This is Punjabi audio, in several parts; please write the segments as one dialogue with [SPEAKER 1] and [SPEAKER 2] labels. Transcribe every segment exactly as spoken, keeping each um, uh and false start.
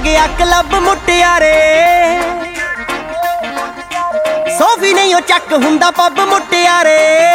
[SPEAKER 1] ਗਿਆ ਕਲੱਬ ਮੁਟਿਆਰੇ, ਸੋਫੀ ਨਹੀਂ ਉਹ ਚੱਕ ਹੁੰਦਾ ਪੱਬ ਮੁਟਿਆਰੇ।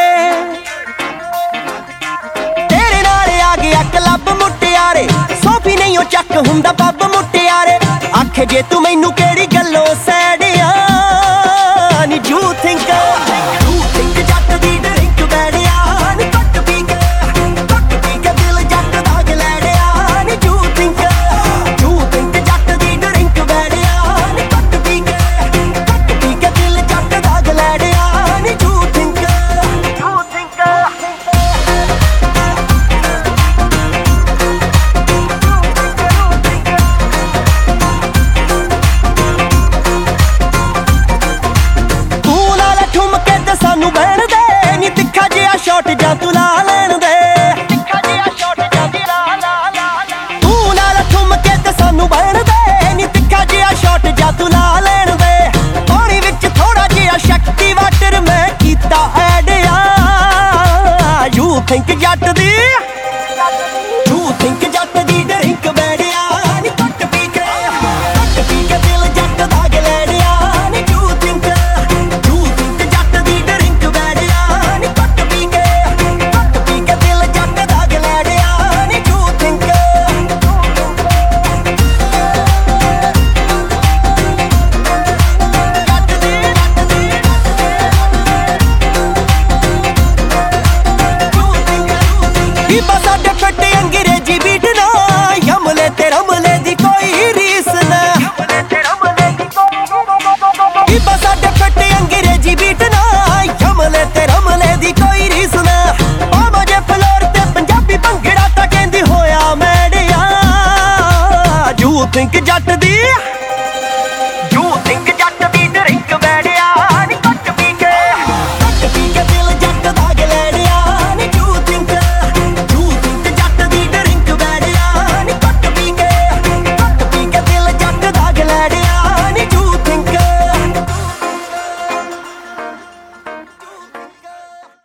[SPEAKER 1] ਤੇਰੇ ਨਾਲ ਆ ਗਿਆ ਕਲੱਬ ਮੁਟਿਆਰੇ, ਸੋਫੀ ਨਹੀਂ ਉਹ ਚੱਕ ਹੁੰਦਾ ਪੱਬ ਮੁਟਿਆਰੇ। ਆਖੇ ਜੇ ਤੂੰ ਮੈਨੂੰ ਕਿਹੜੀ ਗੱਲੋਂ ਸੈੜਿਆ ਨੀ ਯੂ ਥਿੰਕ ਯੂ ਥਿੰਕ ਜੱਟ ਦੀ ਡਰਿੰਕ ਬੈੜਿਆ ਨੀ ਕੱਟ ਪੀ ਕੇ ਕੱਟ ਪੀ ਕੇ ਦਿਲ ਜੱਟ ਦਾ ਗਲੈੜਿਆ ਨੀ ਯੂ ਥਿੰਕ ਯੂ ਥਿੰਕ ਜੱਟ ਦੀ ਡਰਿੰਕ ਬੈੜਿਆ ਨੀ ਕੱਟ ਪੀ ਕੇ ਕੱਟ ਪੀ ਕੇ ਦਿਲ ਜੱਟ ਦਾ ਗਲੈੜਿਆ ਨੀ ਯੂ ਥਿੰਕ ਯੂ ਥਿੰਕ ਸਾਨੂੰ ਬਹਿਣ ਦੇ ਨੀ ਤਿੱਖਾ ਜਿਹਾ ਸ਼ਾਟ ਜਾਂ ਤੂੰ ਲਾ ਲੈਣ ਦੇ, ਤਿੱਖਾ ਜਿਹਾ ਸ਼ਾਟ ਜਾਂ ਤੂੰ ਲਾ ਲਾ ਲਾ ਤੂੰ ਨਾਲ ਠੁੰਮ ਕੇ ਤੇ ਸਾਨੂੰ ਬਹਿਣ ਦੇ ਨੀ ਤਿੱਖਾ ਜਿਹਾ ਸ਼ਾਟ ਜਾਂ ਤੂੰ ਲਾ ਲੈਣ ਦੇ। ਪਾਣੀ ਵਿੱਚ ਥੋੜਾ ਜਿਹਾ ਸ਼ਕਤੀ ਵਾਟਰ ਮੈਂ ਕੀਤਾ ਐਡ ਆ ਯੂ ਥਿੰਕ ਜੱਟ ਦੀ ਯੂ ਥਿੰਕ ਜੱਟ ਦੀ ਡਰਿੰਕ ਬੈੜਿਆ ਨੀ ਕੱਟ ਪੀ ਕੇ ਕੱਟ ਪੀ ਕੇ ਦਿਲ ਜੱਟ ਦਾ ਗਲੈੜਿਆ ਨੀ ਯੂ ਥਿੰਕ ਯੂ ਥਿੰਕ ਜੱਟ ਦੀ ਡਰਿੰਕ ਬੈੜਿਆ ਨੀ ਕੱਟ ਪੀ ਕੇ ਕੱਟ ਪੀ ਕੇ ਦਿਲ ਜੱਟ ਦਾ ਗਲੈੜਿਆ ਨੀ ਯੂ ਥਿੰਕ ਜੱਟ ਦੀ ਜੱਟ ਦੀ ਯੂ ਥਿੰਕ ਹੀ ਬਸ ਸਾਡੇ ਫੱਟੇ ਅੰਗਰੇਜ਼ੀ ਬੀਟ ਨਾ ਯਮਲੇ ਤੇ ਰਮਲੇ ਦੀ ਕੋਈ ਰੀਸ ਨਾ, ਹੀ ਬਸ ਸਾਡੇ ਫੱਟੇ ਅੰਗਰੇਜ਼ੀ ਬੀਟ ਨਾ ਯਮਲੇ ਤੇ ਰਮਲੇ ਦੀ ਕੋਈ ਰੀਸ ਨਾ। ਪਾਵਾਂ ਜੇ ਫਲੋਰ ਤੇ ਪੰਜਾਬੀ ਭੰਗੜਾ ਤਾਂ ਕਹਿੰਦੀ ਹੋਇਆ ਮੈੜਿਆ ਯੂ ਥਿੰਕ ਜੱਟ ਦੀ